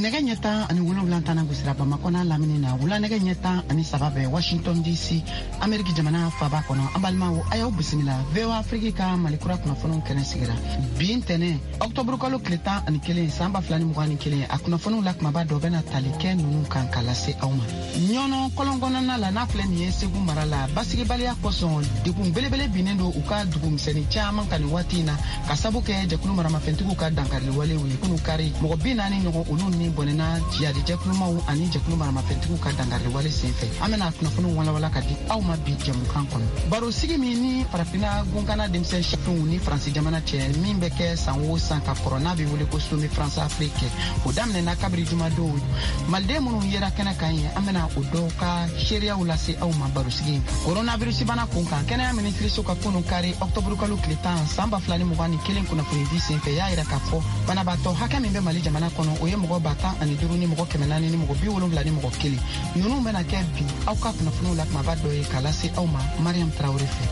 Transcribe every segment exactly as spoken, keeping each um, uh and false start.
nege ɲɛtan ani wolonwula tana gosira Bamakɔ n'a lamini na wula nege ɲɛtan ani saba bɛ Washington D C Ameriki jamana faba kɔnɔ an balimaw a y'aw bisimila V O A Afriki ka malikura kunnafoniw kɛnɛ sigira bi ntɛnɛ Octobre kalo tile tan ani kelen san ba fila ni mugan ni kelen a kunnafoniw la kumaba dɔ bɛna tali kɛ ninnu kan ka lase aw ma ɲɔnɔ kɔlɔnkɔnɔna la n'a filɛ nin ye Segu mara la basigibaliya kosɔn degun belebele binnen don u ka dugumisɛnnin caman ka nin waati in na ka sabu kɛ jɛkulu maramafɛntigiw ka dankari walew ye kunu kari mɔgɔ bi naani ɲɔgɔn olu ni bɔnɛna jiyadi jɛkulumaw ani jɛkulu maramafɛntigiw ka dankari wale senfɛ an bɛna kunnafoniw walawala ka di aw ma bi jɛmukan kɔnɔ baro sigi min ni farafina gunkana denmisɛn shɛfinw ni Faransi jamana cɛ min bɛ kɛ san o san ka kɔrɔ n'a bɛ wele ko Sommet France Afrique o daminɛna kabiri jumadow maliden minnu yera kɛnɛ kan ye an bɛna o dɔw ka seereyaw lase aw ma baro sigi coronavirus bana kun kan kɛnɛya minisiriso ka kunu kari Octobre kalo tile tan san ba fila ni mugan ni kelen kunnafoni di senfɛ y'a yira k'a fɔ banabaatɔ hakɛ min bɛ Mali jamana kɔnɔ o ye mɔgɔ ba tan ani duuru ni mɔgɔ kɛmɛ naani ni mɔgɔ bi wolonwula ni mɔgɔ kelen ninnu bɛna kɛ bi aw ka kunnafoniw la kumaba dɔ ye k'a lase aw ma Mariam Traoré fɛ.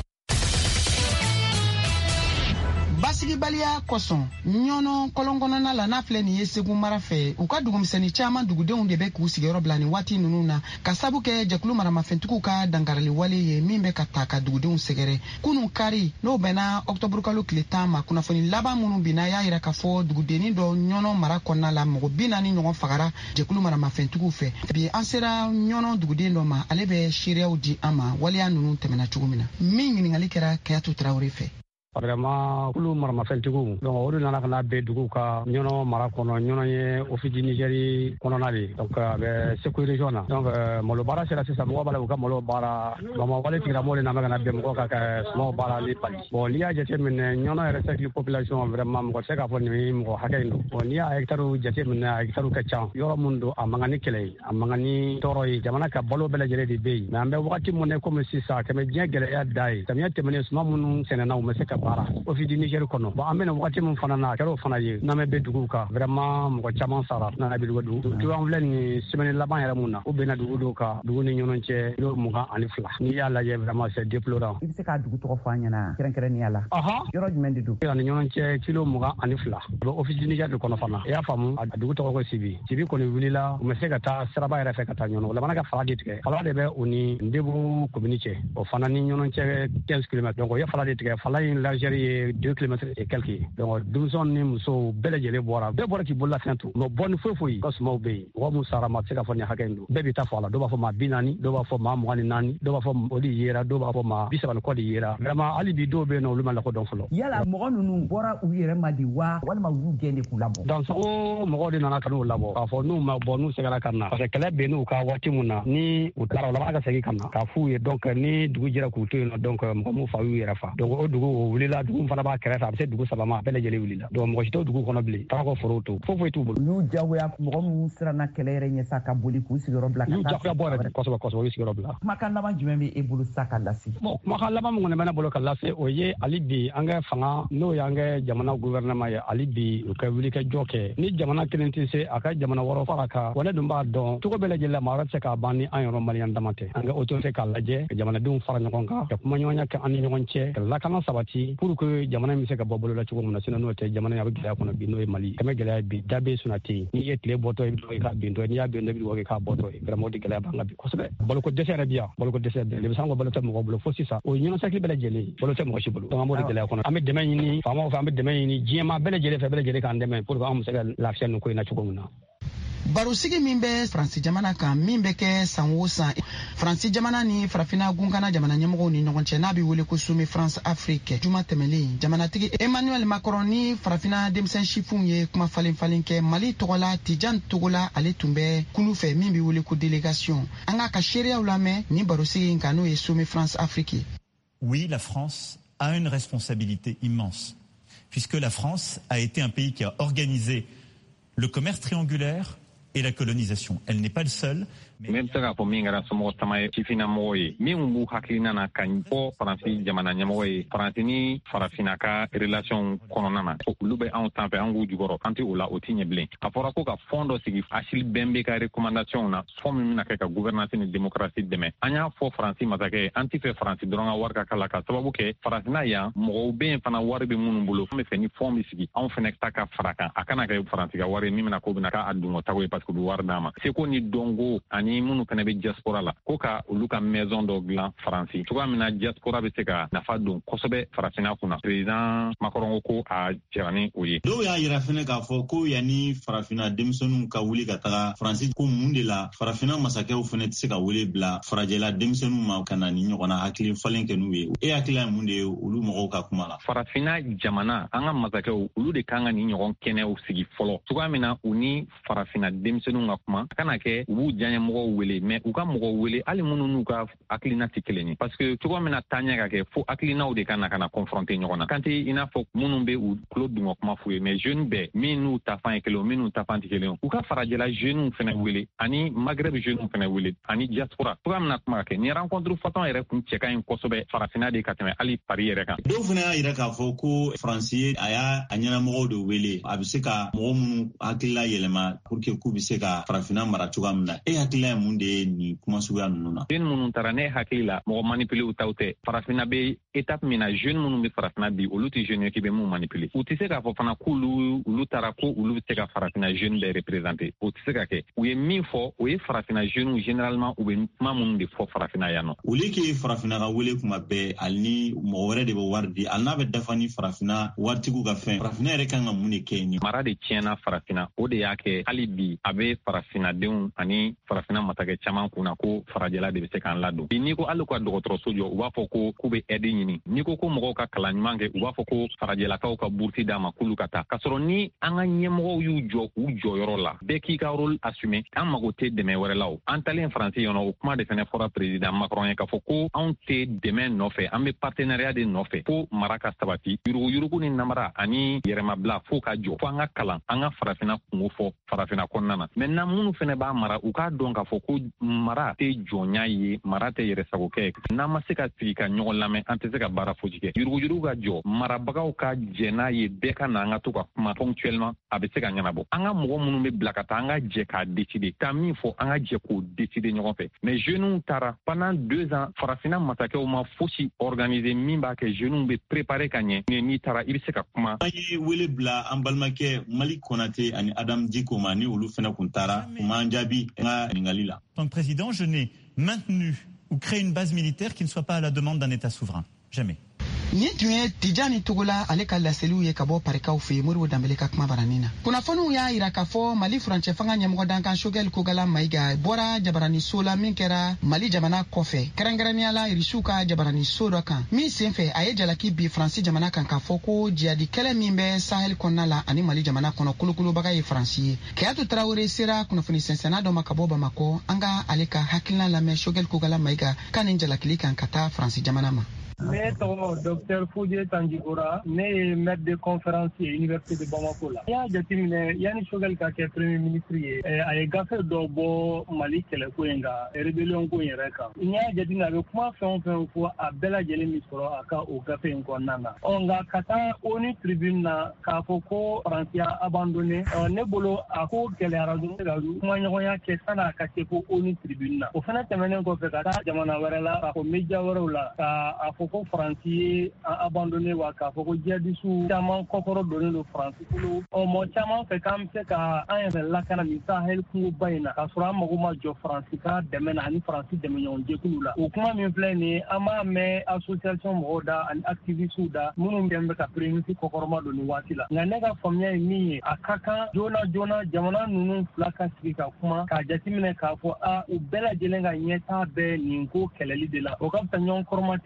basigibaliya kosɔn ɲɔnɔ kɔlɔnkɔnɔna la n'a filɛ nin ye Segu mara fɛ u ka dugumisɛnnin caman dugudenw de bɛ k'u sigiyɔrɔ bila nin waati ninnu na ka sabu kɛ jɛkulu maramafɛntigiw ka dankarili wale ye min bɛ ka ta ka dugudenw sɛgɛrɛ kunu kari n'o bɛnna Octobre kalo tile tan ma kunnafoni laban minnu binna y'a yira k'a fɔ dugudennin dɔ ɲɔnɔ mara kɔnɔna la mɔgɔ bi naani ɲɔgɔn fagara jɛkulu maramafɛntigiw fɛ bi an sera ɲɔnɔ duguden dɔ ma ale bɛ seereyaw di an ma waleya ninnu tɛmɛna cogo min na min ɲininkali kɛra Kayatu Traoré fɛ. Vraiment kulu maramafɛntigiw donc o de nana ka na bɛn duguw ka ɲɔnɔ mara kɔnɔ ɲɔnɔ ye ofisi Nigéri kɔnɔna de donc a bɛ Segu région na donc malo baara sera sisan mɔgɔw b'a la u ka malo baara bama wale tigilamɔgɔw de nana ka na bɛn mɔgɔw ka kɛ sumaw baara ni bali bon n'i y'a jateminɛ ɲɔnɔ yɛrɛ cercle population vraiment mɔgɔ tɛ se k'a fɔ nin ye mɔgɔ hakɛ in don bon n'i y'a hectare jateminɛ a hectare ka ca yɔrɔ min don a man kan ni kɛlɛ ye a man kan ni tɔɔrɔ ye jamana ka balo bɛɛ lajɛlen de bɛ yen mais an bɛ wagati min na komi sisan kɛmɛ diɲɛ gɛlɛya da ye samiyɛ tɛmɛnen suma minnu sɛnɛna u ma se ka baara ofisi Nigéri kɔnɔ bon an bɛna wagati min fana na a kɛra o fana ye n'an bɛ bɛn duguw kan vraiment mɔgɔ caman sara nana bi dugu dugu an filɛ nin semaine laban yɛrɛ mun na u bɛnna dugu dɔw kan dugu ni ɲɔgɔn cɛ kilo mugan ani fila n'i y'a lajɛ vraiment c'est déplorant. I bɛ se k'a dugu tɔgɔ fɔ an ɲɛna kɛrɛnkɛrɛnnenya la yɔrɔ jumɛn de don ani ɲɔgɔn cɛ kilo mugan ani fila a bɛ ofisi Nigéri de kɔnɔ fana i y'a faamu a dugu tɔgɔ ko Sibi Sibi kɔni wulila u ma se ka taa siraba yɛrɛ fɛ ka taa ɲɔnɔ o labana ka fala de tigɛ fala de bɛ u ni Ndebu commune cɛ o fana ni ɲɔgɔn cɛ quinze kilomètres donc o ye fala de tigɛ fala in largeur ye deux kilomètres et quelques donc denmisɛnw ni musow bɛɛ lajɛlen bɔra bɛɛ bɔra k'i bolola fɛn to mais bɔ ni foyi foyi ka sumaw bɛ yen mɔgɔ min sara ma se ka fɔ nin hakɛ in don bɛɛ bɛ taa fɔ a la dɔw b'a fɔ maa bi naani dɔw b'a fɔ maa mugan ni naani dɔw b'a fɔ o de yera dɔw b'a fɔ maa bi saba ni kɔ de yera vraiment hali bi dɔw bɛ yen nɔ olu ma lakodɔn fɔlɔ. yala mɔgɔ ninnu bɔra u yɛrɛ ma di wa walima u y'u gɛn de k'u labɔ. donc o mɔgɔw de nana ka n'u labɔ k'a fɔ n'u ma bɔ n'u sɛgɛnna ka na parce que kɛlɛ bɛ n'u ka waati min na ni u taara o la ka segin ka na k'a f'u ye donc ni dugu jɛra k'u to yen nɔ donc mɔgɔ min fa y'u yɛrɛ fa donc o dugu o wulila dugu fana b'a kɛrɛfɛ a bɛ se dugu saba ma a bɛɛ lajɛlen wulila donc mɔgɔ si t'o dugu kɔnɔ bilen taga ko forow to foyi foyi t'u bolo. y'u jagoya mɔgɔ minnu siranna kɛlɛ yɛrɛ ɲɛ sa ka boli k'u sigiyɔrɔ bila ka taa. y'u jagoya bɔ yɛrɛ kosɛbɛ kosɛbɛ u y'u sigiyɔrɔ bila. kumakan laban jumɛn bɛ e bolo sa ka lase. bon kumakan laban min kɔni bɛ ne bolo ka lase o ye hali bi an ka fanga n'o y'an ka jamana gouvernement ye hali bi u ka wulikajɔ kɛ ni jamana kelen tɛ se a ka jamana wɔɔrɔ fara kan wa ne dun b'a dɔn cogo bɛɛ lajɛlen la maa wɛrɛ tɛ se k'a ban ni an yɛrɛ maliyɛn dama tɛ an ka autorité k'a lajɛ ka jamanadenw fara ɲɔgɔn kan ka kumaɲɔgɔnya kɛ an ni ɲɔgɔn cɛ ka lakana sabati pour que jamana bɛ se ka bɔ bolo la cogo min na sinon n'o tɛ jamana a bɛ gɛlɛya kɔnɔ bi n'o ye Mali kɛmɛ gɛlɛya bi da bɛ suna tɛ yen n'i ye tile bɔtɔ i bɛ dɔgɔ i k'a bɛntɔ n'i y'a bɛntɔ i bɛ dɔgɔ i k'a bɔtɔ ye vraiment o de gɛlɛya b'an kan bi kosɛbɛ baloko dɛsɛ yɛrɛ bi yan baloko dɛsɛ bɛ denmisɛnw ka balo tɛ mɔgɔ bolo fo sisan o ɲɔnɔ sakili bɛɛ lajɛlen balo tɛ mɔgɔ si bolo donc an b'o de gɛlɛya kɔnɔ an bɛ dɛmɛ ɲini faamaw fɛ an bɛ dɛmɛ ɲini diɲɛma bɛɛ lajɛlen fɛ bɛɛ lajɛlen k'an dɛmɛ pour que an bɛ se ka lafiya nin ko in na cogo min na. barosigi min bɛ Faransi jamana kan min bɛ kɛ san o san Faransi jamana ni farafina gunkana jamana ɲɛmɔgɔw ni ɲɔgɔn cɛ n'a bɛ wele ko Sommet France Afrique juma tɛmɛlen jamanatigi Emmanuel Macron ni farafina denmisɛn sifinw ye kuma falen falen kɛ Mali tɔgɔla Tijan Togola ale tun bɛ kulu fɛ min bɛ wele ko délégation an k'a ka seereyaw lamɛn ni barosigi in kan n'o ye Sommet France Afrique. Oui, la France a une responsabilité immense puisque la France a été un pays qui a organisé le commerce triangulaire et la colonisation. Elle n'est pas le seul, même se ka fɔ min kɛra somɔgɔ sama ye sifinnamɔgɔ ye min b'u hakilina na ka fɔ faransi jamana ɲɛmɔgɔ ye faransi ni farafina ka relation kɔnɔna na olu bɛ anw sanfɛ an k'u jukɔrɔ an tɛ o la o tɛ ɲɛ bilen a fɔra ko ka fɔn dɔ sigi Achille Bembe ka recommandation na fɔn min bɛna kɛ ka gouvernance ni démocratie dɛmɛ an y'a fɔ faransi masakɛ an tɛ fɛ faransi dɔrɔn ka wari ka kala ka sababu kɛ faransina yan mɔgɔw bɛ yen fana wari bɛ minnu bolo an bɛ fɛ ni fɔn bɛ sigi anw fana ta ka fara kan a kana kɛ faransi ka wari min bɛna ko bɛna k'a dungɔtago ye parce que u bɛ wari d'a ma seko ni dɔnko ani minnu fana bɛ diaspora la ko ka olu ka maison dɔ dilan faransi cogoya min na diaspora bɛ se ka nafa don kosɛbɛ farafina kunna président Macron ko a jɛra ni o ye dɔw y'a yira fana k'a fɔ ko yanni farafina denmisɛnninw ka wuli ka taga faransi ko mun de la farafina masakɛw fana tɛ se ka wele bila farajɛla denmisɛnninw ma ka na ni ɲɔgɔnna hakili falen kɛ n'u ye e hakili ye mun de ye olu mɔgɔw ka kuma la farafina jamana an ka masakɛw olu de kan ka ni ɲɔgɔn kɛnɛw sigi fɔlɔ cogoya min na u ni farafina denmisɛnninw ka kuma a kana kɛ u b'u diyaɲɛmɔgɔw wele mais u ka mɔgɔw wele hali minnu n'u ka hakilina tɛ kelen ye parce que cogoya min na taaɲɛ ka kɛ fo hakilinaw de ka na ka na confronter ɲɔgɔn na kan tɛ i n'a fɔ minnu bɛ u tulo dungɔ kuma f'u ye mais jeunes bɛɛ min n'u tafan ye kelen o min n'u tafan tɛ kelen u ka farajɛla jeunes fana wele ani Maghreb jeunes fana wele ani diaspora cogoya min na kuma ka kɛ ni rencontre fɔtɔn yɛrɛ kun cɛ ka ɲi kosɛbɛ farafina de ka tɛmɛ hali Paris yɛrɛ kan dɔw fana y'a yira k'a fɔ ko faransi a y'a a ɲɛnamɔgɔw de wele a bɛ se ka mɔgɔ minnu hakilila yɛlɛma pour que k'u bɛ se ka farafina mara cogoya min na e hakilila ye mun de ye nin kuma suguya ninnu na jeune minnu taara ne hakili la mɔgɔ manipuler u taw tɛ farafina bɛ étape min na jeune minnu bɛ farafina bi olu tɛ jeune ye k'i bɛ mun manipuler u tɛ se k'a fɔ fana k'olu olu taara ko olu bɛ se ka farafina jeune bɛɛ représenter o tɛ se ka kɛ u ye min fɔ o ye farafina jeune généralement u bɛ kuma minnu de fɔ farafina yan nɔ olu k'e farafina ka wele kuma bɛɛ hali ni mɔgɔ wɛrɛ de bɛ wari di hali n'a bɛ dafa ni farafina waritigiw ka fɛn farafina yɛrɛ kan ka mun de kɛ ni mara de tiɲɛna farafina o de y'a kɛ hali bi a bɛ farafinadenw ani farafina masakɛ caman kunna ko farajɛla de bɛ se k'an ladon bi n'i ko hali ka dɔgɔtɔrɔso jɔ u b'a fɔ ko k'u bɛ aide ɲini n'i ko ko mɔgɔw ka kalan ɲuman kɛ u b'a fɔ ko farajɛlakaw ka bourse d'a ma k'olu ka taa k'a sɔrɔ ni an ka ɲɛmɔgɔw y'u jɔ k'u jɔyɔrɔ la bɛɛ k'i ka rôle assumer an mago tɛ dɛmɛ wɛrɛ la o an talen faransi yɔrɔ o kuma de fana fɔra président Macron ye k'a fɔ ko anw tɛ dɛmɛ nɔfɛ an bɛ partenariat de nɔfɛ fo mara ka sabati yuruguyurugu ni namara ani yɛrɛmabila fo ka jɔ fo an ka kalan an ka farafina kungo fɔ farafina kɔnɔna na maintenant minnu fana b'a mara u k'a dɔn k'a fɔ ko mara tɛ jɔnya ye mara tɛ yɛrɛsagokɛ ye n'an ma se ka sigi ka ɲɔgɔn lamɛn an tɛ se ka baara fosi kɛ yuruguyurugu ka jɔ marabagaw ka jɛ n'a ye bɛɛ ka na an ka to ka kuma ponctuellement a bɛ se ka ɲɛnabɔ an ka mɔgɔ minnu bɛ bila ka taa an ka jɛ k'a décider ka min fɔ an ka jɛ k'o décider ɲɔgɔn fɛ mais jeunes taara pendant deux ans farafina masakɛw ma fosi organiser min b'a kɛ jeunes bɛ préparer ka ɲɛ n'i taara i bɛ se ka kuma an ye wele bila an balimakɛ Mali Konate ani Adam Diko ma ni olu fana kun taara u m'an jaabi an ka ɲininkali la. En tant que président, je n'ai maintenu ou créé une base militaire qui ne soit pas à la demande d'un État souverain. Jamais. Ni tun ye Tijani Togola ale ka laseliw ye ka bɔ parikaw fɛ Moribo Danbele ka kuma baranin na. Kunnafoniw y'a yira k'a fɔ Mali furancɛ fanga ɲɛmɔgɔ Dankan Shogɛl Kogala Mayiga bɔra jabaraniso la min kɛra Mali jamana kɔfɛ kɛrɛnkɛrɛnnenya la Irisiw ka jabaraniso dɔ kan min senfɛ a ye jalaki bi Faransi jamana kan k'a fɔ ko jihadi kɛlɛ min bɛ Sahel kɔnɔna la ani Mali jamana kɔnɔ kolokolobaga ye Faransi ye. Kɛyatu Tarawele sera kunnafoni sɛnsɛnna dɔ ma ka bɔ Bamako an ka ale ka hakilina lamɛn Shogɛl Kogala Mayiga ka nin jalakili kan ka taa Faransi jamana ma. Ne tɔgɔ docteur Fodé Tandjikora, ne ye maître de conférence ye Université de Bamako la. N y'a jateminɛ yanni Shogɛl ka kɛ premier ministre ye, a ye gafe dɔ bɔ Mali kɛlɛko in kan, rébellion ko in yɛrɛ kan. N y'a jateminɛ a bɛ kuma fɛn o fɛn fɔ a bɛɛ lajɛlen min sɔrɔ a ka o gafe in kɔnɔna na. Ɔ nka ka taa ONU tribune na k'a fɔ ko Faransi y'a abandonné, ne bolo a ko gɛlɛyara dɔrɔn ka kuma ɲɔgɔnya kɛ san'a ka se fo ONU tribune na. O fana tɛmɛnen kɔfɛ ka taa jamana wɛrɛ la, k'a fɔ média wɛrɛw la, k'a fɔ ko Faransi ye abandonné wa k'a fɔ ko jihadistes caman kɔkɔrɔ donnen don Faransi bolo. Ɔ mɔgɔ caman fɛ k'an bɛ se ka an yɛrɛ lakana nin Sahel kungoba in na k'a sɔrɔ an mago ma jɔ Faransi ka dɛmɛ na ani Faransi dɛmɛɲɔgɔn jɛkulu la. O kuma min filɛ nin ye an b'a mɛn association mɔgɔw da ani activistes da minnu bɛ ka premier ministre kɔkɔrɔma don nin waati la. Nka ne ka faamuya ye min ye a ka kan joona joona jamana ninnu fila ka sigi ka kuma k'a jateminɛ k'a fɔ a u bɛɛ lajɛlen ka ɲɛtaa bɛ nin ko kɛlɛli de la. O ka fisa ɲɔgɔn kɔrɔmatigɛli ye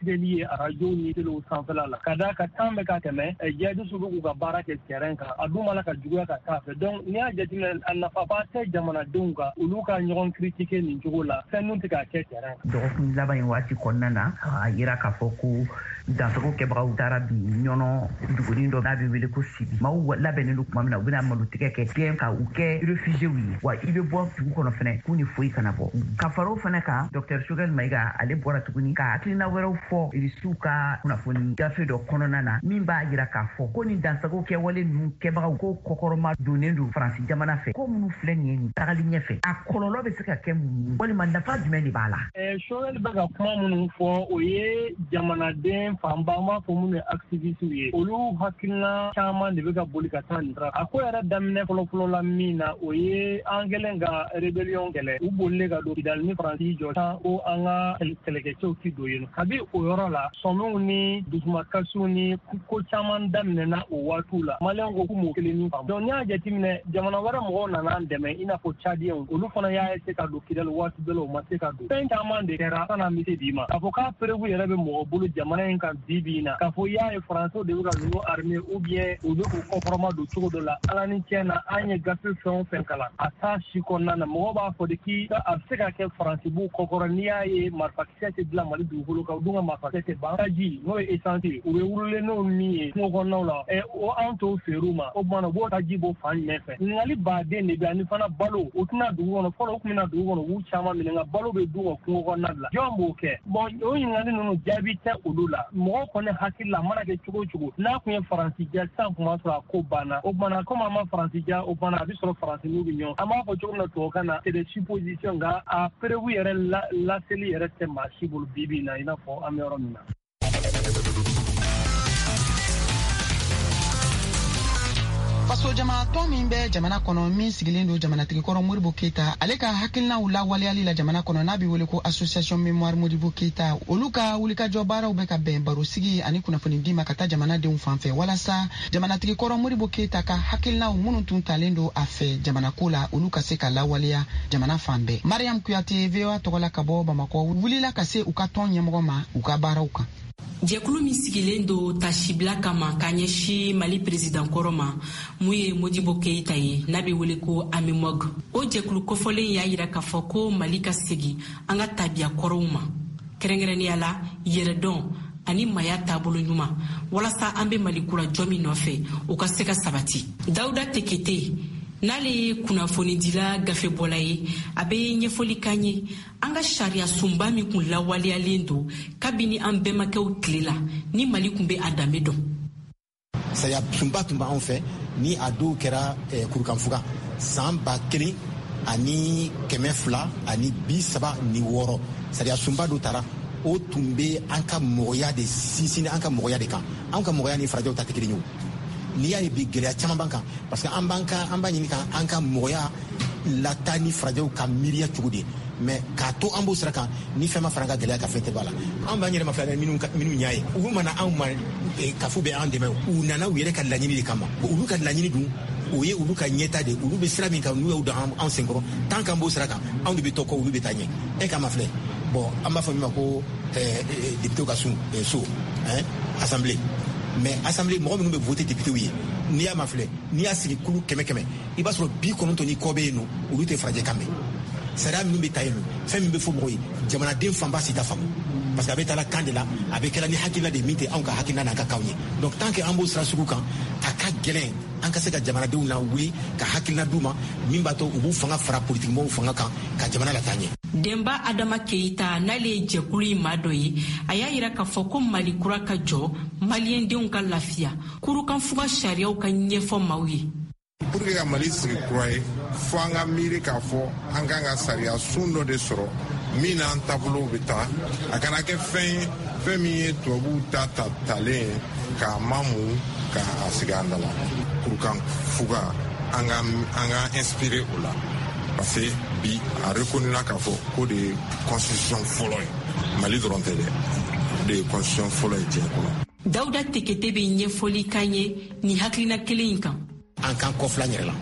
arajo ni tele sanfɛla la ka da ka temps bɛ ka tɛmɛ jihadiste bɛ k'u ka baara kɛ terrain kan a dun mana ka juguya ka taa fɛ donc n'i y'a jateminɛ a nafaba tɛ jamanadenw kan olu ka ɲɔgɔn critiquer nin cogo la fɛn nun tɛ ka kɛ terrain kan. dɔgɔkun laban in waati kɔnɔna na a yira k'a fɔ ko dansago kɛbagaw taara bi ɲɔnɔ dugunin dɔ n'a bɛ wele ko Sibi maaw labɛnnen don tuma min na u bɛna malotigɛ kɛ gɛn ka u kɛ réfugiés ye wa i bɛ bɔ dugu kɔnɔ fɛnɛ k'u ni foyi kana bɔ ka fara o fana kan docteur Choguel Mayiga ale bɔra tuguni ka hakilina wɛrɛw fɔ irisiw ka kunnafoni gafe dɔ kɔnɔna na min b'a jira k'a fɔ ko ni dansago kɛwale ninnu kɛbagaw ko kɔkɔrɔma donnen don Faransi jamana fɛ ko minnu filɛ nin ye nin tagali ɲɛfɛ a kɔlɔlɔ bɛ se ka kɛ mun walima nafa jumɛn de b'a la. Choguel bɛ ka kuma minnu fɔ o ye jamanaden fanba an b'a fɔ minnu ye activiste ye olu hakilina caman de bɛ ka boli ka taa nin sira a ko yɛrɛ daminɛ fɔlɔfɔlɔ la min na o ye an kɛlen ka rébellion kɛlɛ u bolilen ka don Kidali ni Faransi jɔ tan ko an ka kɛlɛkɛcɛw ti don yen kabi o yɔrɔ la sɔmiw ni dusumakasiw ni ko caman daminɛna o waatiw la maliyɛnw ko k'u m'o kelen ni faamu donc n'i y'a jateminɛ jamana wɛrɛ mɔgɔw nana an dɛmɛ i n'a fɔ Tchadiens olu fana y'a essayer ka don Kidali waati dɔ la o ma se ka don fɛn caman de kɛra san'an bɛ se bi ma k'a fɔ k'a preuve yɛrɛ bɛ mɔgɔ bolo jamana in kan bi bi in na k'a fɔ i y'a ye Faransiw de bɛ ka ninnu armée ou bien u bɛ k'u kɔkɔrɔma don cogo dɔ la ala ni tiɲɛ na an ye gafe fɛn o fɛn kalan a t'a si kɔnɔna na mɔgɔw b'a fɔ de k'i a bɛ se ka kɛ Faransi b'u kɔkɔrɔ n'i y'a ye marifakisɛ tɛ dilan Mali dugukolo kan u dun ka marifakisɛ tɛ ban taji n'o ye essence ye u bɛ wurulen n'o min ye kungo kɔnɔnaw la ɛ o an t'o feere u ma o tuma na u b'o taji bɔ fan jumɛn fɛ ɲininkali baden de bɛ ani fana balo o tɛna dugu kɔnɔ fɔlɔ u tun bɛna dugu kɔnɔ u b'u caman minɛ nka balo bɛ du ka kungo kɔnɔna de la jɔn b'o kɛ bon o ɲininkali ninnu jaabi tɛ olu la mɔgɔ kɔni hakili la a mana kɛ cogo o cogo n'a tun ye Faransi ja sisan tuma sɔrɔ a ko banna o tuma na komi an ma Faransi ja o tuma na a bɛ sɔrɔ Faransi n'u bɛ ɲɔgɔn an b'a fɔ cogo min na tubabukan na c'est des suppositions nka a preuve yɛrɛ laseli yɛrɛ tɛ maa si bolo bi bi in na i n'a fɔ an bɛ yɔrɔ min na. faso jama tɔn min bɛ jamana kɔnɔ min sigilen don jamanatigi kɔrɔ Modibo Keita ale ka hakilinaw lawaleyali la jamana kɔnɔ n'a bɛ wele ko association mémoire Modibo Keita olu ka wulikajɔ baaraw bɛ ka bɛn baro sigi ani kunnafoni di ma ka taa jamanadenw fan fɛ walasa jamanatigi kɔrɔ Modibo Keita ka hakilinaw minnu tun talen don a fɛ jamana ko la olu ka se ka lawaleya jamana fan bɛɛ. Mariam Kuyate V O A tɔgɔla ka bɔ Bamakɔ wulila ka se u ka tɔn ɲɛmɔgɔ ma u ka baaraw kan. Jɛkulu min sigilen don tasibila kama ka ɲɛsi Mali président kɔrɔ ma mun ye Modibo Keita ye n'a bɛ wele ko Amimog. O jɛkulu kofɔlen y'a yira k'a fɔ ko Mali ka segin an ka tabiya kɔrɔw ma kɛrɛnkɛrɛnnenya la yɛrɛdɔn ani maya taabolo ɲuman walasa an bɛ Mali kura jɔ min nɔfɛ o ka se ka sabati. Dawuda Tekete n'ale ye kunnafonidila gafebɔla ye a bɛ ɲɛfɔli k'an ye an ka sariya sunba min kun lawaleyalen don kabini an bɛnbakɛw tile la ni Mali kun bɛ a danbe dɔn. Sariya sunba tun b'anw fɛ ni a dɔw kɛra kurukanfuga san ba kelen ani kɛmɛ fila ani bi saba ni wɔɔrɔ sariya sunba dɔ taara o tun bɛ an ka mɔgɔya de sinsin an ka mɔgɔya de kan an ka mɔgɔya ni farajɛw ta tɛ kelen ye o. N'i y'a ye bi gɛlɛya caman b'an kan parce que an b'an ka an b'a ɲini ka an ka mɔgɔya lataa ni farajɛw ka miiriya cogo de mais k'a to an b'o sira kan ni fɛn ma fara an ka gɛlɛya ka fɛn tɛ b'a la an b'an yɛrɛ ma filɛ minnu minnu y'a ye u mana anw ma kafo bɛ an dɛmɛ u nana u yɛrɛ ka laɲini de kama olu ka laɲini dun o ye olu ka ɲɛta de olu bɛ sira min kan n'u y'o dan an senkɔrɔ tant qu'an b'o sira kan anw de bɛ tɔ kɔ olu bɛ taa ɲɛ e ka ma filɛ bon an b'a fɔ min ma ko député ka sun so assemblée mais assemblée mɔgɔ minnu bɛ voter député ye n'i y'a ma filɛ n'i y'a sigi kulu kɛmɛ kɛmɛ i b'a sɔrɔ bi kɔnɔntɔn ni kɔ bɛ yen nɔ olu tɛ farajɛ kan mɛn sariya minnu bɛ ta yen nɔ fɛn min bɛ fɔ mɔgɔw ye jamanaden fanba si t'a faamu parce que a bɛ taa la kan de la a bɛ kɛra ni hakilina de min tɛ anw ka hakilina n'an ka kanw ye donc tant que an b'o sira sugu kan a ka gɛlɛn an ka se ka jamanadenw na wuli ka hakilina d'u ma min b'a to u b'u fanga fara politique mɔgɔw fanga kan ka jamana lataa ɲɛ. Denba Adama Keita n'ale ye jɛkulu in maa dɔ ye a y'a yira k'a fɔ ko Mali kura ka jɔ maliyɛndenw ka lafiya kurukanfuga sariyaw ka ɲɛfɔ maaw ye. Pour que ka Mali sigi kura ye fo an ka miiri k'a fɔ an kan ka sariya sun dɔ de sɔrɔ min n'an taabolow bɛ taa a kana kɛ fɛn ye fɛn min ye tubabuw ta ta talen k'a mamu k'a sigi an da la kurukanfuga an ka an ka inspiré o la parce que bi a reconnura k'a fɔ ko de ye constitution fɔlɔ ye Mali dɔrɔn tɛ dɛ o de ye constitution fɔlɔ ye diɲɛ kɔnɔ. Dawuda Tekete bɛ ɲɛfɔli k'an ye nin hakilina kelen in kan. An k'an kɔfila an yɛrɛ la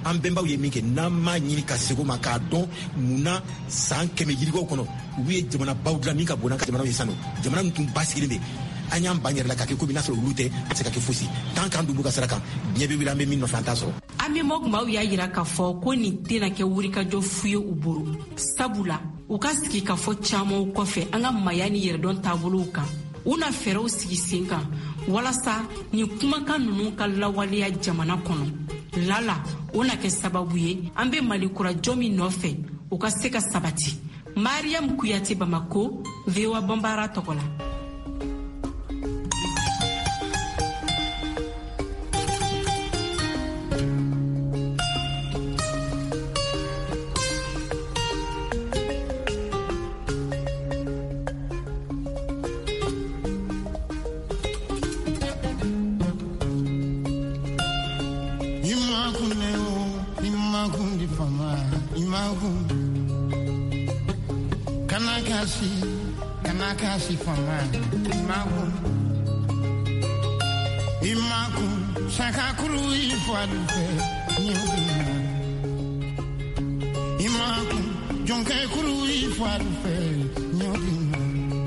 an bɛnbaw ye min kɛ n'an m'a ɲini ka sego ma k'a dɔn mun na san kɛmɛ yirikaw kɔnɔ u ye jamanabaw dilan min ka bon n'a ka jamanaw ye sanu jamana min tun basigilen de an y'an ban yɛrɛ la ka kɛ komi n'a sɔrɔ olu tɛ a tɛ se ka kɛ fosi tant k'an dugu ka sira kan diɲɛ bɛ wuli an bɛ min nɔfɛ an t'a sɔrɔ. An bɛ mɔgɔw y'a jira k'a fɔ ko nin tɛna kɛ wulikajɔ fu ye u bolo sabula u ka sigi ka fɔ camanw kɔfɛ an ka maya ni yɛrɛdɔn taabolow kan u na fɛɛrɛw sigi sen kan walasa nin kumakan ninnu ka lawaleya jamana kɔnɔ lala o na kɛ sababu ye an bɛ Mali kurajɔ min nɔfɛ u ka se ka sabati. Mariam Kuyate, Bamako, V O A Bambara tɔgɔ la. Kanakasi fama imaku imaku sakakuru ifadufe nyudina imaku jonke kuru ifadufe nyudina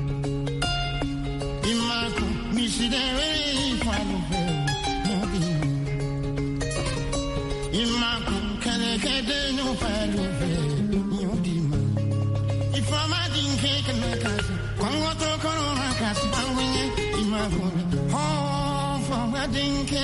imaku misidewe ifadufe nyudina imaku kanekede nyufadufe nyudina ifama dinke kanakasi Kongo to kono akasi angwenye imavune oh for dinke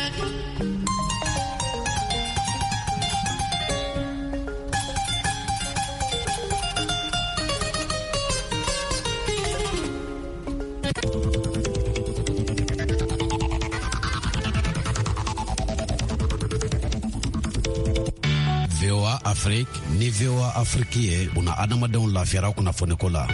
V O A Afrique ni V O A Afrique ye una adamadenw lafiyara kunnafoni ko la.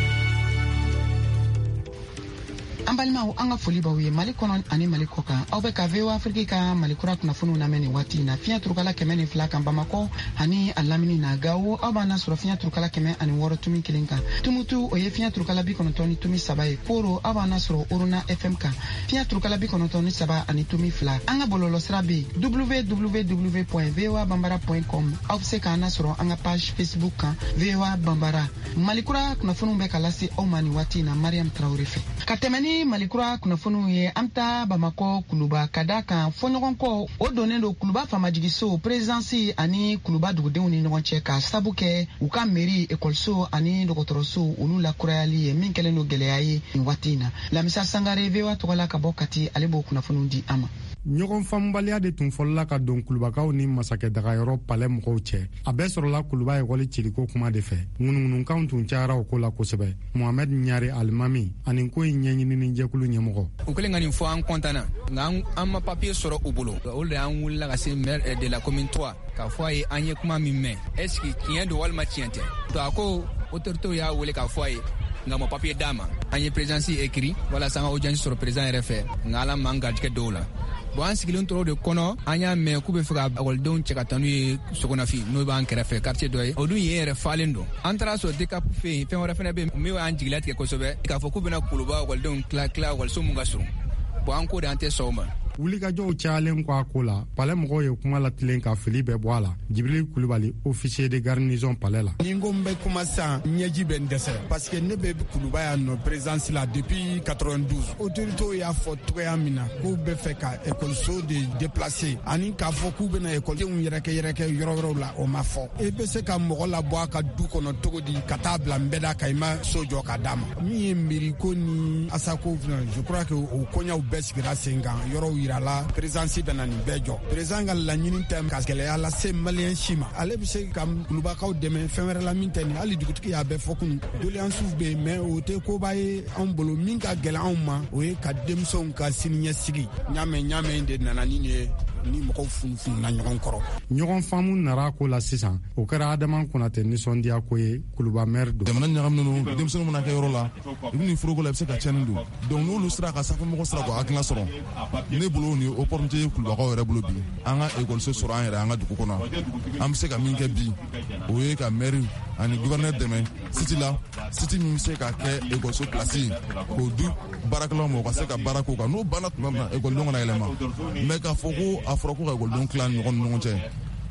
An balimaw an ka foli b'aw ye Mali kɔnɔ ani Mali kɔ kan aw bɛ ka V O A Afrique ka Malikura kunnafoniw lamɛn nin waati in na fiɲɛ turukala kɛmɛ ni fila kan Bamakɔ ani a lamini na Gawo aw b'an lasɔrɔ fiɲɛ turukala kɛmɛ ani wɔɔrɔ tumi kelen kan Tumutu o ye fiɲɛ turukala bi kɔnɔntɔn ni tumi saba ye Poro aw b'an lasɔrɔ Oruna F M kan fiɲɛ turukala bi kɔnɔntɔn ni saba ani tumi fila an ka bɔlɔlɔsira bɛ w w w point v o a bambara point com aw bɛ se k'an lasɔrɔ an ka page Facebook kan V O A Bambara Malikura kunnafoniw bɛ ka lase aw ma nin waati in na Mariam Traoré fɛ ka tɛmɛ ni Malikura kunnafoniw ye an ta Bamakɔ Kuluba ka da kan fɔɲɔgɔn kɔ o donnen don Kuluba Famajigiso présidence ani Kuluba dugudenw ni ɲɔgɔn cɛ ka sabu kɛ u ka mairie ekɔliso ani dɔgɔtɔrɔso olu lakurayali ye min kɛlen don gɛlɛya ye nin waati in na Lamisa Sangare V O A tɔgɔ la ka bɔ Kati ale b'o kunnafoniw di an ma. ɲɔgɔn faamubaliya de tun fɔlɔla ka don kulubakaw ni masakɛ dagayɔrɔ palɛ mɔgɔw cɛ a bɛɛ sɔrɔla kuluba ekɔli ciliko kuma de fɛ ŋunuŋunukanw tun cayara o ko la kosɛbɛ Mohamed Ɲare Alimami ani ko in ɲɛɲinini jɛkulu ɲɛmɔgɔ u kelen ka nin fɔ an kɔntana nka an ma papiye sɔrɔ u bolo o de an wulila ka se maire de la commune trois k'a fɔ a ye an ye kuma min mɛn est ce que tiɲɛ don walima tiɲɛ tɛ to a ko autoritew y'a wele k'a fɔ a ye nka ma papiye d'a ma an ye présidence écrit walasa an ka audience sɔrɔ président yɛrɛ fɛ nka ala m'an garijɛgɛ dɔw la bon an sigilen tora de kɔnɔ an y'a mɛn k'u bɛ fɛ ka ekɔlidenw cɛ ka taa n'u ye Sogonafin n'o b'an kɛrɛfɛ quartier dɔ ye o dun yen yɛrɛ falen don an taara sɔrɔ D C A P fɛ yen fɛn wɛrɛ fɛnɛ bɛ yen min y'an jigila tigɛ kosɛbɛ k'a fɔ k'u bɛna Kuluba ekɔlidenw tila tila ekɔliso mun ka surun bon an ko de an tɛ sɔn o ma. wulikajɔw cayalen kɔ a ko la palais mɔgɔw ye kuma latilen ka fili bɛɛ bɔ a la Jibril Kulubali officier de garnison palais la ni n ko n bɛ kuma sisan ɲɛji bɛ n dɛsɛ parce que ne bɛ Kuluba yan nɔ présidence la depuis quatre-vingt-douze autorités y'a fɔ cogoya min na k'u bɛ fɛ ka ekɔliso de déplacer ani k'a fɔ k'u bɛna ekɔlidenw yɛrɛkɛ yɛrɛkɛ yɔrɔ wɛrɛw la o ma fɔ e bɛ se ka mɔgɔ labɔ a ka du kɔnɔ cogo di ka taa bila n bɛɛ da kan i ma so jɔ ka d'a ma min ye miiri ko ni asako je crois que o koɲɛw bɛɛ sigira sen kan yɔrɔw yira la présidence bɛna nin bɛɛ jɔ président ka laɲini tɛ ka gɛlɛya lase maliyɛn si ma ale bɛ se ka kulubakaw dɛmɛ fɛn wɛrɛ la min tɛ nin hali dugutigi y'a bɛɛ fɔ kun doléances bɛ yen mais o tɛ koba ye anw bolo min ka gɛlɛn anw ma o ye ka denmisɛnw ka siniɲɛsigi ɲamɛ ɲamɛ de nana ni ye ni mɔgɔw funfunna ɲɔgɔn kɔrɔ ɲɔgɔn faamu nara ko la sisan o kɛra Adama Konate nisɔndiya ko ye Kuluba maire don jamana ɲagaminen don denmisɛnninw mana kɛ yɔrɔ la i bɛ nin foroko la i bɛ se ka tiɲɛni don donc n'olu sera ka sanfɛmɔgɔ sera k'o hakilina sɔrɔ ne bolo nin opportunité ye Kulubakaw yɛrɛ bolo bi an ka ekɔliso sɔrɔ an yɛrɛ an ka dugu kɔnɔ an bɛ se ka min kɛ bi o ye ka maire ani gouverneur dɛmɛ siti la siti min bɛ se ka kɛ ekɔliso place ye k'o di baarakɛlaw ma o ka se ka baara k'o kan n'o banna tuma min na ekɔlidenw kana yɛlɛma mais k'a fɔ ko a fɔra ko ka ekɔlidenw tila ɲɔgɔn ni ɲɔgɔn cɛ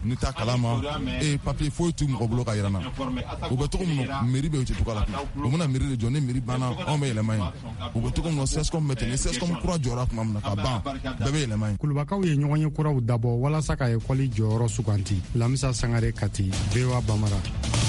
ni ta kalama e papier foyi tu mɔgɔ bolo ka yira na u bɛ togo min na mairie bɛ o cogo la o mana mairie de jɔ ni mairie banna anw bɛ yɛlɛma yen u bɛ togo min na sescom bɛ ten ni sescom kura jɔra tuma min na ka ban bɛɛ bɛ yɛlɛma yen. kulubakaw ye ɲɔgɔn ye kuraw dabɔ walasa ka ekɔli jɔyɔrɔ suganti. Lamisa Sangare Kati, V O A Bamara.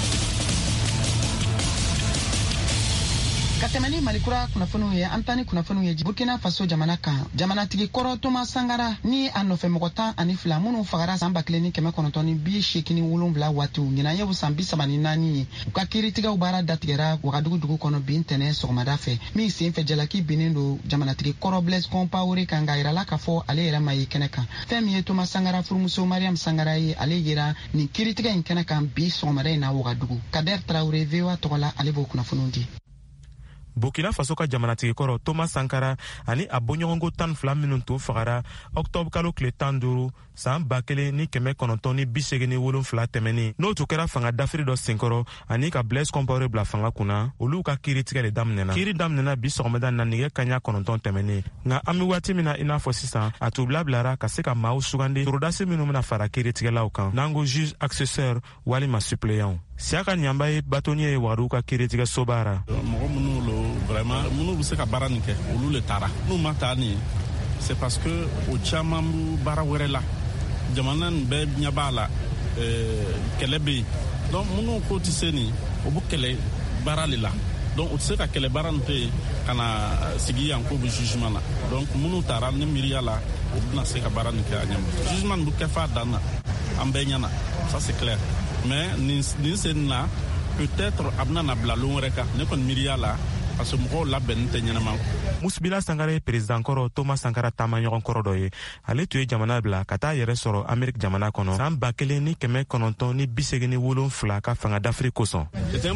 Ka tɛmɛ ni Malikura kunnafoniw ye an tani kunnafoniw ye Burkina Faso jamana kan. Jamanatigi kɔrɔ Thomas Sankara ni a nɔfɛ mɔgɔ tan ani fila minnu fagara san ba kelen ni kɛmɛ kɔnɔntɔn ni bi seegin wolonwula waatiw ɲinan ye san bi saba ni naani ye. U ka kiiritigɛw baara datigɛra Wagadugu dugu kɔnɔ bi ntɛnɛ sɔgɔmada fɛ. Min senfɛ jalaki binnen don jamanatigi kɔrɔ Blaise Compaoré kan k'a yirala k'a fɔ ale yɛrɛ ma ye kɛnɛ kan. Fɛn min ye Thomas Sankara furumuso Mariam Sankara ye ale yira nin kiiritigɛ in kɛnɛ kan bi sɔgɔmada in na Wagadugu. Kader Traoré V O A tɔgɔ la ale b'o kunnafoniw di. Burkina Faso ka jamanatigi kɔrɔ Thomas Sankara ani a bɔɲɔgɔnko tan fila minnu tun fagara octobre kalo tile tan duuru san ba kelen ni kɛmɛ kɔnɔntɔn ni bi seegin ni wolonwula tɛmɛni n'o tun kɛra fanga dafiri dɔ senkɔrɔ ani ka Blaise Compaoré bila fanga kunna olu ka kiiritigɛ de daminɛna. Kiiri daminɛna bi sɔgɔmada na nɛgɛ kaɲa kɔnɔntɔn tɛmɛni nka an bɛ waati min na i n'a fɔ sisan a tun bilabilara ka se ka maaw sugandi torodasi minnu bɛna fara kiiritigɛlaw kan n'an ko juge accesseur walima suppléant. Siaka Nyamba ye bâtonnier ye Wagadugu ka kiiritigɛ sobaara. Mɔgɔ minnu lo vraiment minnu bɛ se ka baara nin kɛ olu le taara n'u ma taa nin c'est parce que o caman b'u baara wɛrɛ la jamana nin bɛɛ ɲɛ b'a la kɛlɛ bɛ yen donc minnu ko tɛ se nin o bɛ kɛlɛ baara le la donc o tɛ se ka kɛlɛ baara nin to yen ka na sigi yan ko bɛ jugement na donc minnu taara ni miiriya la o bɛna se ka baara nin kɛ a ɲɛ jugement nin bɛ kɛ f'a dan na an bɛɛ ɲɛna ça c'est clair mais nin sen na peut-être a bɛna na bila lon wɛrɛ kan ne kɔni miiriya la parce que mɔgɔw labɛnnen tɛ ɲɛnama. Musbila Sankara ye président kɔrɔ Thomas Sankara taama ɲɔgɔn kɔrɔ dɔ ye ale tun ye jamana bila ka taa yɛrɛ sɔrɔ Amérique jamana kɔnɔ san ba kelen ni kɛmɛ kɔnɔntɔn ni bi seegin ni wolonwula ka fanga d'Afrique kosɔn.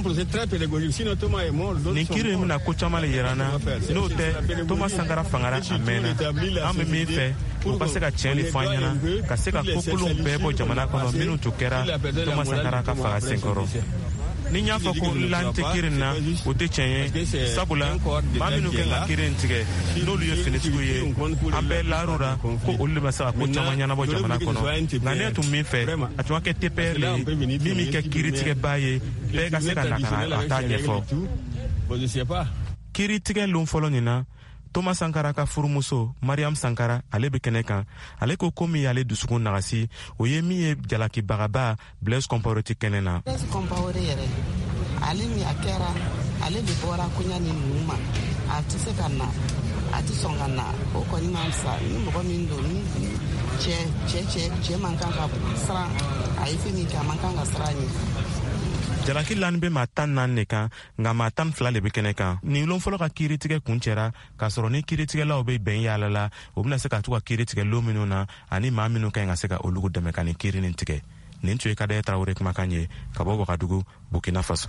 Nin kiiri in bɛna ko caman le yira na n'o tɛ Thomas Sankara fangara a mɛnna an bɛ min fɛ u ka se ka tiɲɛ de fɔ an ɲɛna ka se ka kokolonw bɛɛ bɔ jamana kɔnɔ minnu tun kɛra Thomas Sankara ka fanga senkɔrɔ. Ni y'a fɔ ko lan tɛ kiiri na o tɛ tiɲɛ ye sabula maa minnu kɛ ka kiiri in tigɛ n'olu ye finitigiw ye an bɛɛ laar'u la ko olu de bɛ se ka ko caman ɲɛnabɔ jamana kɔnɔ nka ne tun min fɛ a tun ka kɛ T P R le ye min min kɛ kiiritigɛbaa ye bɛɛ ka se ka na ka na a t'a ɲɛfɔ. Kiiritigɛ lon fɔlɔ nin na Thomas Sankara ka furumuso Mariam Sankara ale bɛ kɛnɛ kan ale ko ko min y'ale dusukun nagasi o ye min ye jalakibagaba Blaise Compaoré tɛ kɛnɛ na. Blaise Compaoré yɛrɛ ale ni a kɛra ale de bɔra koɲa ni ninnu ma a tɛ se ka na a tɛ sɔn ka na o kɔni ma fisa ni mɔgɔ min don ni cɛ cɛ cɛ cɛ man kan ka siran a ye fɛn min kɛ a man kan ka siran ɲɛ. Jalaki lani bɛ maa tan naani de kan nka maa tan fila de bɛ kɛnɛ kan nin lon fɔlɔ ka kiiritigɛ kun cɛra k'a sɔrɔ ni kiiritigɛlaw bɛ bɛn yaala la o bɛna se ka to ka kiiritigɛ lon minnu na ani maa minnu ka ɲi ka se ka olu dɛmɛ ka nin kiiri nin tigɛ nin tun ye Kader Traoré kumakan ye ka bɔ Wagadugu Burkina Faso.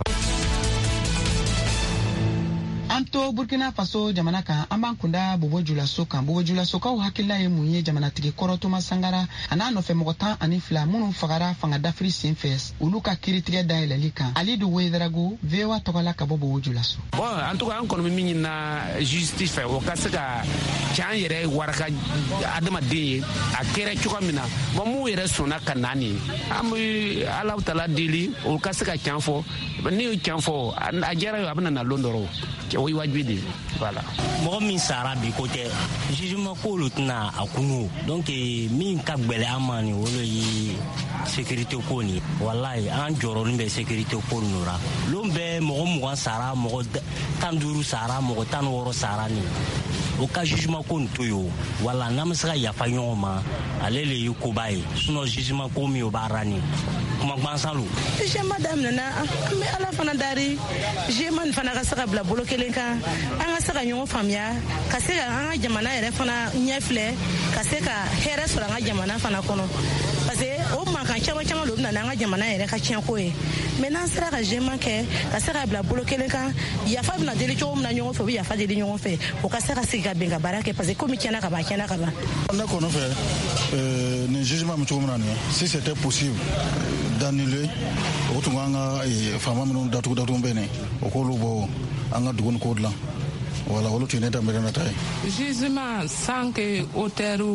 An to Burkina Faso jamana kan an b'an kunda Bobo Julaso kan. Bobo Julasokaw hakilila ye mun ye jamanatigi kɔrɔ Thomas Sankara a n'a nɔfɛ mɔgɔ tan ani fila minnu fagara fanga dafiri senfɛ olu ka kiiritigɛ dayɛlɛli kan. Alidu Wederago V O A tɔgɔ la ka bɔ Bobo Julaso. Bon en tout cas an kɔni bɛ min ɲinina justice fɛ o ka se ka can yɛrɛ waraka adamaden ye a kɛra cogoya min na bon mun yɛrɛ sɔnna ka na nin an bɛ Alahu Taala deli o ka se ka can fɔ ni y'o can fɔ a diyara ye a bɛna na lon dɔrɔn o ye wajibi de voilà. Mɔgɔ min sara bi ko tɛ jugement ko olu tɛna a kunu donc min ka gbɛlɛ an ma nin o le ye sécurité ko nin walayi an jɔrɔnin bɛ sécurité ko nin ra lon bɛɛ mɔgɔ mugan sara mɔgɔ tan duuru sara mɔgɔ tan wɔɔrɔ sara nin o ka jugement ko nin to yen o wala n'an bɛ se ka yafa ɲɔgɔn ma ale le ye koba ye sinon jugement ko min o b'a ra nin kuma gansan lo. jugement daminɛna an bɛ ala fana dari jugement nin fana ka se ka bila bolo kelen kan an ka se ka ɲɔgɔn faamuya ka se ka an ka jamana yɛrɛ fana ɲɛ filɛ ka se ka hɛrɛ sɔrɔ an ka jamana fana kɔnɔ parce que o mankan caman caman lo bɛ na n'an ka jamana yɛrɛ ka tiɲɛko ye mais n'an sera ka jugement kɛ ka se ka bila bolo kelen kan yafa bɛna deli cogo min na ɲɔgɔn fɛ u bɛ yafa deli ɲɔgɔn fɛ o ka se ka sigi ka bɛn ka baara kɛ parce que komi tiɲɛna ka ban tiɲɛna ka ban. ne kɔni fɛ nin jugement min cogo min na nin si c'était possible d'annuler o tun k'an ka faama minnu datugu datugu bɛ nin o k'olu bɔ an ka dugu ni ko dilan wala olu tun ye ne danbɛrɛ na ta ye. jugement sans que auteur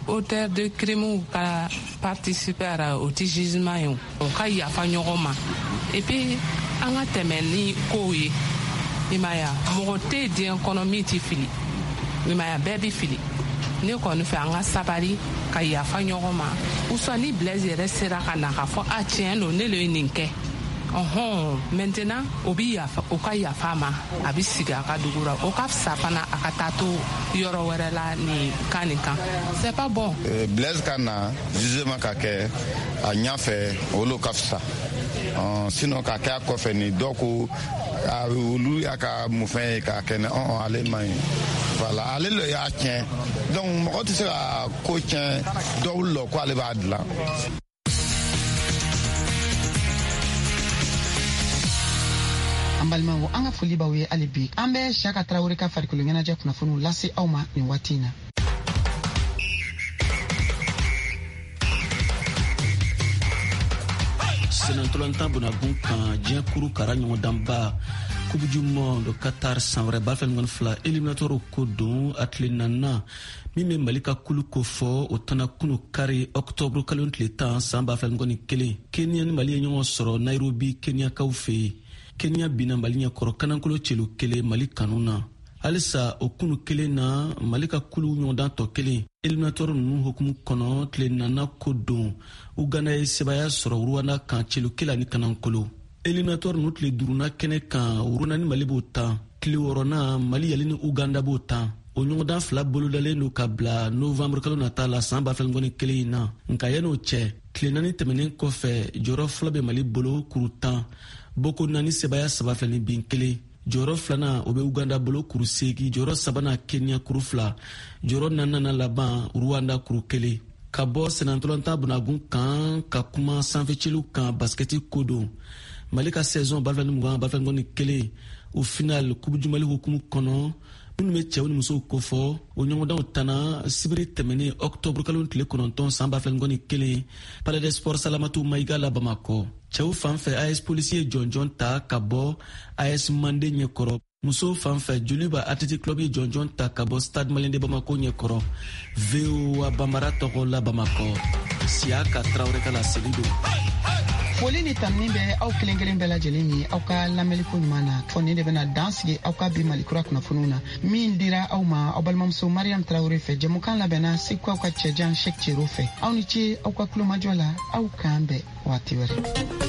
auteur de crime ka participer au jugement yo o ka yafa ɲɔgɔn ma et puis an ka tɛmɛ ni kow ye i ma ya mɔgɔ tɛ diɲɛ kɔnɔ min tɛ fili i ma ya bɛɛ bɛ fili ne kɔni fɛ an ka sabali ka yafa ɲɔgɔn ma usɔn ni Blaise yɛrɛ sera ka na ka fɔ a tiɲɛ don ne le ye nin kɛ ɔhɔn maintenant o bi yafa o ka yafa ma a bi sigi a ka dugu la o ka fisa fana a ka taa to yɔrɔ wɛrɛ la nin kan nin kan c'est pas bon. Blaise ka na jugement ka kɛ a ɲɛfɛ olu ka fisa sinon ka kɛ a kɔfɛ ni dɔw ko olu y'a ka mun fɛn ye k'a kɛ ne ɔn ale man ɲi voilà ale le y'a tiɲɛ donc mɔgɔ tɛ se ka ko tiɲɛ dɔw lɔ ko ale b'a dilan. an balimaw an ka foli b'aw ye hali bi an bɛ Siyaka Tarawele ka farikolo ɲɛnajɛ kunnafoniw lase aw ma nin waati in na. senatolanta bonagun kan diɲɛ kuru kara ɲɔgɔndanba coupe du monde Qatar san wɛrɛ ba fɛn fila éliminatoire ko don a tile naaninan min bɛ Mali ka kulu ko fɔ o tana kunu kari octobre kalo tile tan san ba fɛn kelen Kenya ni Mali ye ɲɔgɔn sɔrɔ Nairobi Kenyakaw fɛ yen. Kenya bina Mali ɲɛkɔrɔ kanankolo celu kelen Mali kanu na halisa o kunu kelen na Mali ka kulu ɲɔgɔndan tɔ kelen éliminatoire ninnu hukumu kɔnɔ tile naaninan ko don Uganda ye sebaya sɔrɔ Rwanda kan celu kelen ani kanankolo éliminatoire ninnu tile duurunan kɛnɛ kan Rwanda ni Mali b'o tan tile wɔɔrɔnan Mali yali ni Uganda b'o tan o ɲɔgɔndan fila bolodalen don ka bila novembre kalo nata la san ba fɛn kelen in na nka yan'o cɛ tile naani tɛmɛnen kɔfɛ jɔyɔrɔ fɔlɔ bɛ Mali bolo kuru tan boko naani sebaya saba fɛ ni bin kelen jɔyɔrɔ filanan o bɛ Uganda bolo kuru seegin jɔyɔrɔ sabanan Kenya kuru fila jɔyɔrɔ naaninan laban Rwanda kuru kelen ka bɔ senatolanta bonagun kan ka kuma sanfɛcɛliw kan basketi ko don Mali ka saison ba fɛn ni mugan ba fɛn kelen o final coupe du Mali hukumu kɔnɔ minnu bɛ cɛw ni musow kofɔ o ɲɔgɔndanw tana sibiri tɛmɛnen octobre kalo tile kɔnɔntɔn san ba fɛn kelen palais des sports Salamatu Mayiga la Bamakɔ cɛw fanfɛ A S polisi ye jɔnjɔn ta ka bɔ A S Mande ɲɛkɔrɔ musow fanfɛ Joliba Athletic Club ye jɔnjɔn ta ka bɔ Stade Malien de Bamako ɲɛkɔrɔ V O A Bambara tɔgɔ la Bamakɔ Siyaka Tarawele ka laseli don. foli ni tanuni bɛ aw kelen kelen bɛɛ lajɛlen ye aw ka lamɛnliko ɲuman na fɔ nin de bɛna dan sigi aw ka bi Malikura kunnafoniw na min dira aw ma aw balimamuso Mariam Tarawele fɛ jɛmukan labɛnna Seko aw ka cɛjan Sheikh Cero fɛ aw ni ce aw ka kulomajɔ la aw k'an bɛn waati wɛrɛ.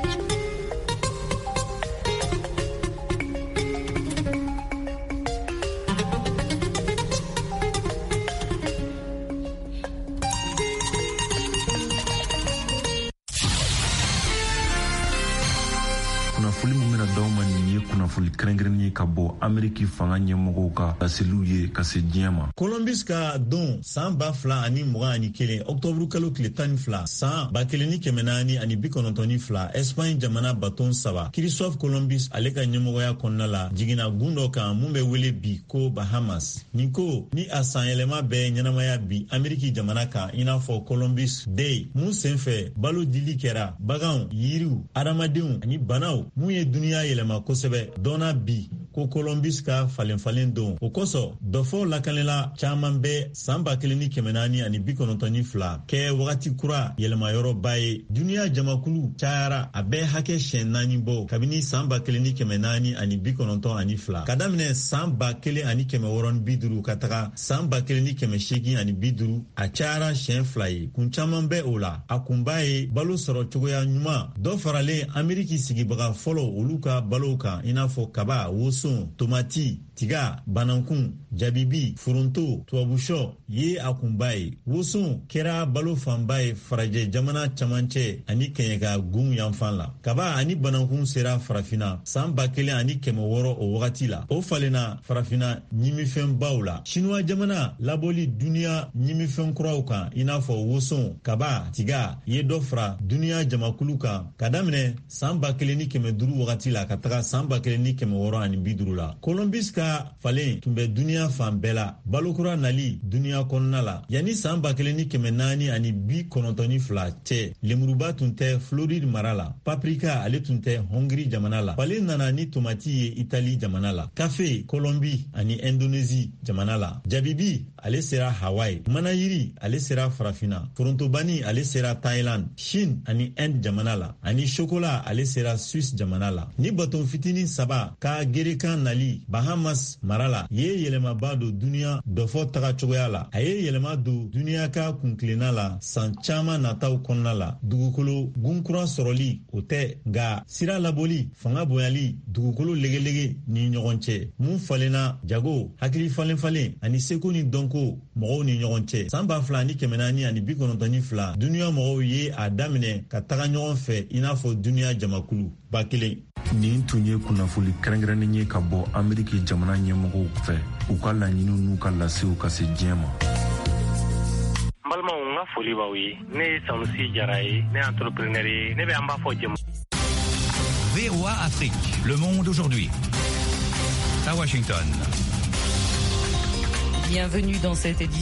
kunnafoni kɛrɛnkɛrɛnnen ye ka bɔ Ameriki fanga ɲɛmɔgɔw ka laseliw ye ka se diɲɛ ma. Columbus ka don san ba fila ani mugan ani kelen octobre kalo tile tan ni fila san ba kelen ni kɛmɛ naani ani bi kɔnɔntɔn ni fila Espagne jamana baton saba Christophe Columbus ale ka ɲɛmɔgɔya kɔnɔna la jiginna gun dɔ kan mun bɛ wele bi ko Bahamas. Nin ko ni a san yɛlɛma bɛɛ ɲɛnamaya bi Ameriki jamana kan i n'a fɔ Columbus Day mun senfɛ balo dili kɛra baganw yiriw adamadenw ani banaw mun ye duniya yɛlɛma kosɛbɛ dɔnna bi ko Columbus ka falen falen don o kosɔn dɔfɔ lakalela caman bɛ san ba kelen ni kɛmɛ naani ani bi kɔnɔntɔn ni fila kɛ wagati kura yɛlɛmayɔrɔba ye duniya jamakulu cayara a bɛɛ hakɛ siyɛn naani bɔ kabini san ba kelen ni kɛmɛ naani ani bi kɔnɔntɔn ani fila ka daminɛ san ba kelen ani kɛmɛ wɔɔrɔ ni bi duuru ka taga san ba kelen ni kɛmɛ seegin ani bi duuru a cayara siyɛn fila ye kun caman bɛ o la a kunba ye balo sɔrɔ cogoya ɲuman dɔ faralen Ameriki sigibaga fɔlɔ olu ka balow kan i n'a fɔ kaba woson tomati tiga banankun jabibi foronto tubabusɔ ye a kunba ye woson kɛra balo fanba ye farajɛ jamana camancɛ ani kɛɲɛka gun yanfan la kaba ani banankun sera farafina san ba kelen ani kɛmɛ wɔɔrɔ o wagati la o falenna farafina ɲimifɛnbaw la chinois jamana labɔli duniya ɲimifɛn kuraw kan i n'a fɔ woson kaba tiga ye dɔ fara duniya jamakulu kan ka daminɛ san ba kelen ni kɛmɛ duuru wagati la ka taga san ba kelen ni kɛmɛ wɔɔrɔ ani bi duuru la Columbus ka falen tun bɛ duniya fan bɛɛ la balokura nali duniya kɔnɔna la yanni san ba kelen ni kɛmɛ naani ani bi kɔnɔntɔn ni fila cɛ lemuruba tun tɛ Floride mara la paprika ale tun tɛ Hongrie jamana la falen nana ni tomati ye Italie jamana la kafe Colombie ani Indonésie jamana la jabibi ale sera Hawaii, manayiri ale sera farafina, forontobani ale sera Thailand, Chine ani Inde jamana la, ani chocolat ale sera Suisse jamana la. Ni baton fitini saba ka gerikan nali Bahamas marala ye yelema ba do dunia dofo taga cogoya la. A ye yelema do dunia ka kunklena la san caman nataw kɔnɔna la. Dugukolo gunkura sɔrɔli o tɛ nga sira laboli fanga bonyali dugukolo legelege ni ɲɔgɔn cɛ mun falenna jago hakili falen falen ani seko ni dɔnko mɔgɔw ni ɲɔgɔn cɛ. San ba fila ni kɛmɛ naani ani bi kɔnɔntɔn ni fila duniya mɔgɔw ye a daminɛ ka taga ɲɔgɔn fɛ i n'a fɔ duniya jamakulu ba kelen. Nin tun ye kunnafoli kɛrɛnkɛrɛnnen ye ka bɔ Ameriki jamana ɲɛmɔgɔw fɛ u ka laɲiniw n'u ka lasew ka se diɲɛ ma. Balimaw n ka foli b'aw ye. Ne ye Sanusi Jara ye, ne entrepreneur ye, ne bɛ an b'a fɔ jɛmu. V O A Afrique, le monde aujourd'hui. À Washington. Bienvenue dans cette édition.